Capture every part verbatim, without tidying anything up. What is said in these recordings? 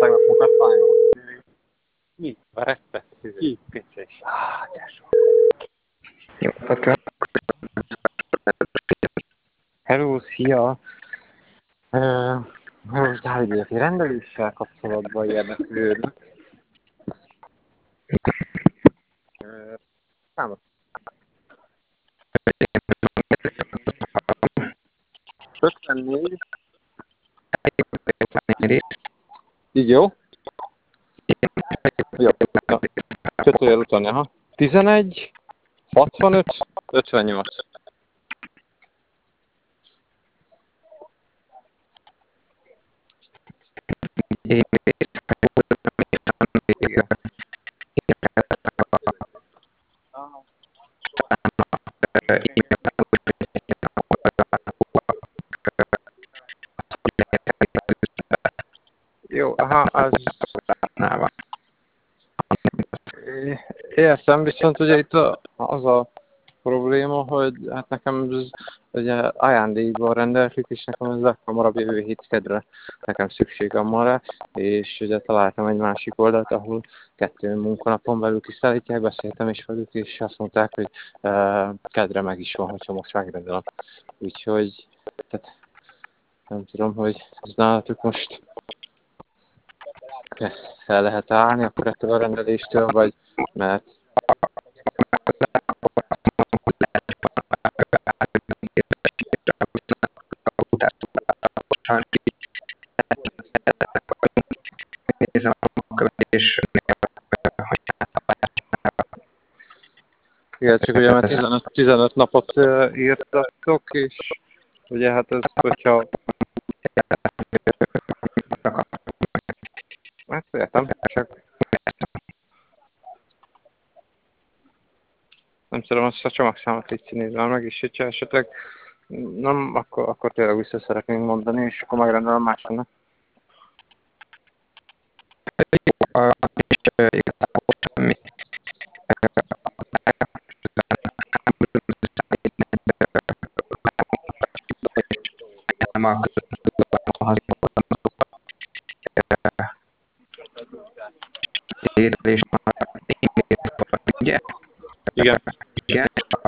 tegnap mutatta, nagyon volt. Mi? Verette? Ki? Pincés. Ah, tesó. Jó, akkor Hello, szia! Uh, most Dávidéti rendeléssel kapcsolatban érdeklődök. Uh, számot. ötvennégy. Így jó? Jó. Kötőjel utani, aha. tizenegy, hatvanöt, ötvennyolc. Igen. Jó, aha, az... Értem, viszont ugye itt a, az a probléma, hogy hát nekem ez, ugye ajándékban rendeltük, és nekem ez leghamarabb jövő hét kedre nekem szükségem van rá, és ugye találtam egy másik oldalt, ahol kettő munkanapon belül kiszállítják, beszéltem is velük, és azt mondták, hogy uh, kedre meg is van, hogyha most megrendelem. Úgyhogy, tehát nem tudom, hogy ez nálatok most fel lehet állni akkor ettől a rendeléstől, vagy mert igen, csak ugye már tizenöt, tizenöt napot uh, írtatok, és ugye hát ez, hogyha... Hát értem, csak... Nem tudom, azt a csomagszámot így nézve meg is, hogyha esetleg nem, akkor, akkor tényleg vissza szeretnénk mondani, és akkor megrendelem másodnak. Igen. Igen.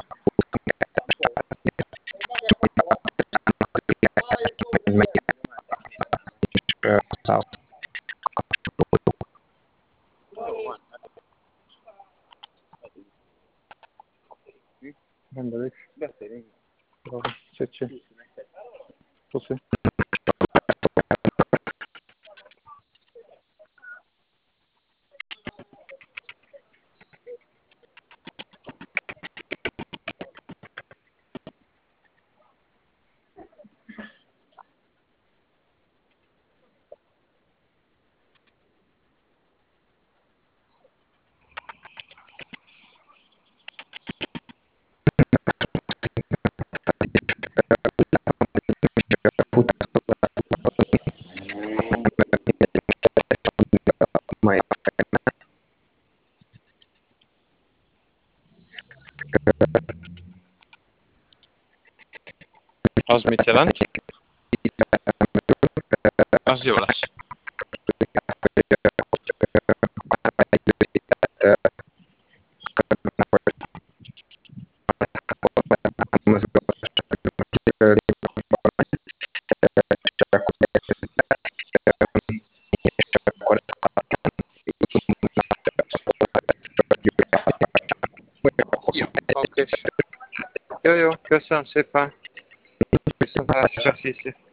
Rendelés. Beszélünk. Csöcső. Puszi. Az mit jelent? Az jó lesz. Jó, oké. Jó, jó, köszönöm szépen. Viszontlátásra, sziszi.